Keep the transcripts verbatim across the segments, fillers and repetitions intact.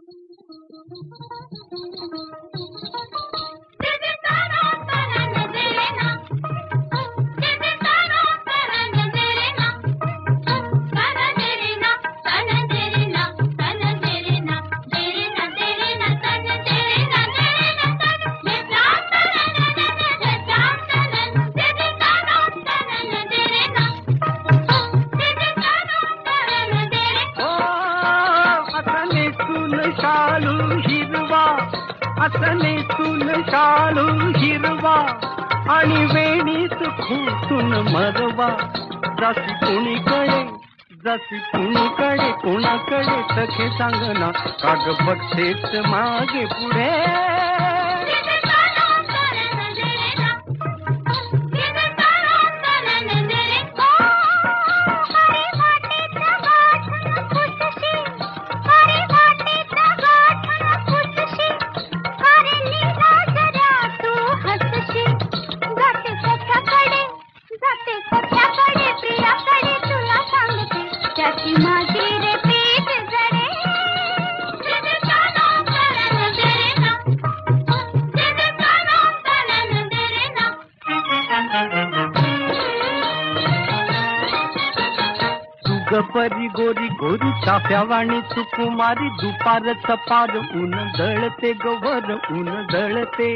नेसून शालू हिरवा आणि वेणीत खुसून मरवा जशी कुणीकडे जशी कुणीकडे कोणाकडे सखे सांगना काग बघतेच मागे पुढे परी गोरी गोरी चाफ्यावाणी सुकुमारी दुपारच पार ऊन दळते गवर ऊन दळते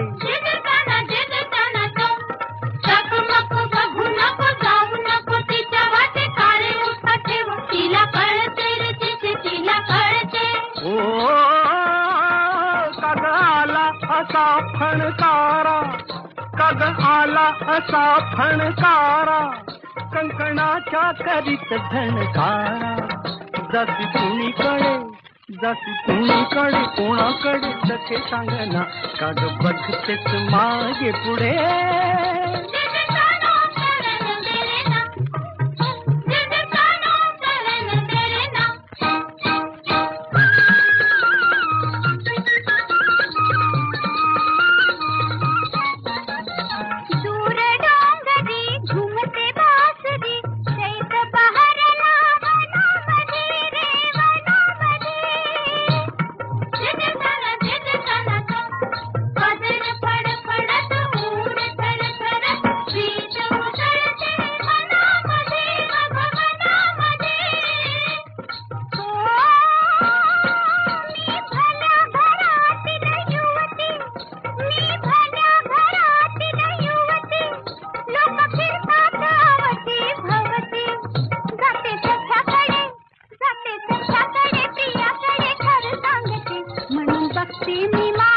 ओ काग आला असा फणकारा काग आला असा फणकारा कंकणाच्या करीत झणकारा जशी कुणीकडे जशी कुणीकडे कोणाकडे सखे सांगना काग बघतेच मागे पुढे See me.